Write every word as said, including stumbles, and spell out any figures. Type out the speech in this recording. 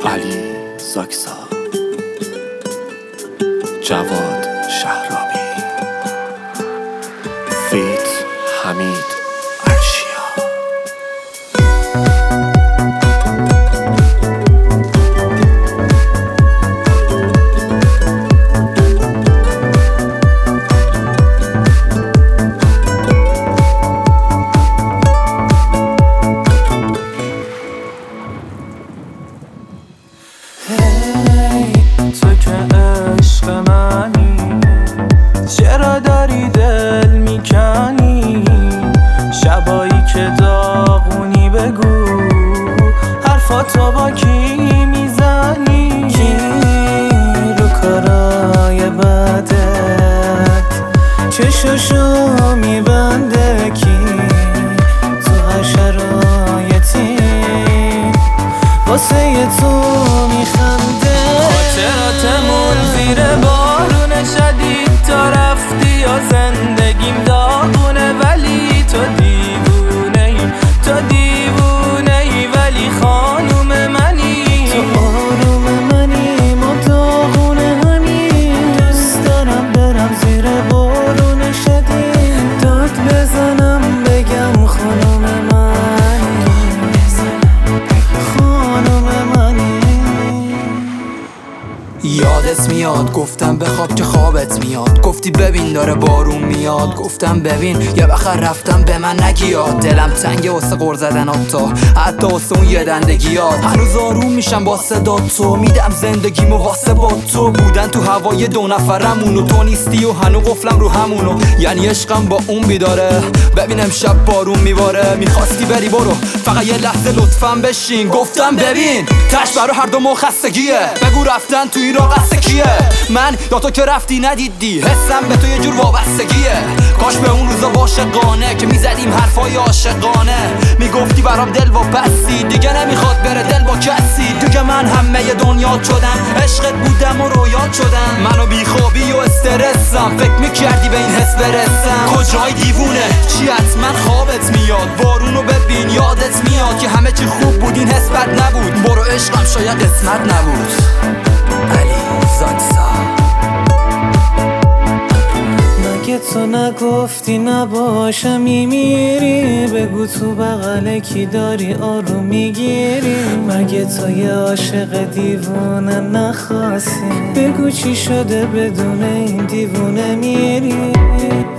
علی زاکسا، جواد شهرابی، فیت حمید ارشیا. تو که عشق منی، چرا داری دل میکنی؟ شبایی که داغونی بگو حرفاتو با کی میزنی؟ کی رو کارای بدت چششو میبنده؟ کی تو هر شرایطی واسه تو میخنده؟ خاطراتمون زیر بارون شدید تا رفتی یا زندگیم داغونه، ولی تو دیوونه ای، تو دیوونه ای ولی خانوم منی. تو آروم منی، ما داغونه همین. دوست دارم برم زیر بارون شدید داد بزنم بگم خانوم منی، خانوم منی. یادت میاد گفتم بخواب که خوابت میاد، گفتی ببین داره بارون میاد، گفتم ببین یه بخر رفتم به من نگیاد. دلم تنگه واسه غر زدن تا حتی واسه اون یه دندگیات. هنوز آروم میشم با صدا تو، میدم زندگیمو واسه با تو بودن تو هوای دو نفرمون و تو نیستی و هنو قفلم رو همونو، یعنی عشقم با اون بیداره. ببین امشب بارون میباره، میخواستی بری برو فقط یه لحظه لطفاً بشین. گفتم ببین تش برا هر دو خستگیه، بگو رفتن تو این راه قصد کیه؟ من یا تو که رفتی ندیدی، حسم به تو یه جور وابستگیه. کاش به اون روزا عاشقانه که میزدیم حرفای عاشقانه، میگفتی برام دل و بستی، دیگه نمیخواد بره دل با کسی. دیگه من همه دنیا شدم، عشقت بودم و رویات شدم. منو بیخوابی و استرسم، فکر میکردی به این حس برسم. کجای دیوونه چی حتما خوابت میاد؟ بارونو ببین یادت میاد که همه چی خوب بود، این حس بد نبود. برو عشقم شاید قسمت نبود. علی زاکسا. مگه تو نگفتی نباشم میمیری؟ بگو تو بغل کی داری آروم میگیری؟ مگه تو یه عاشق دیوونه نخواستی؟ بگو چی شده بدون این دیوونه میری؟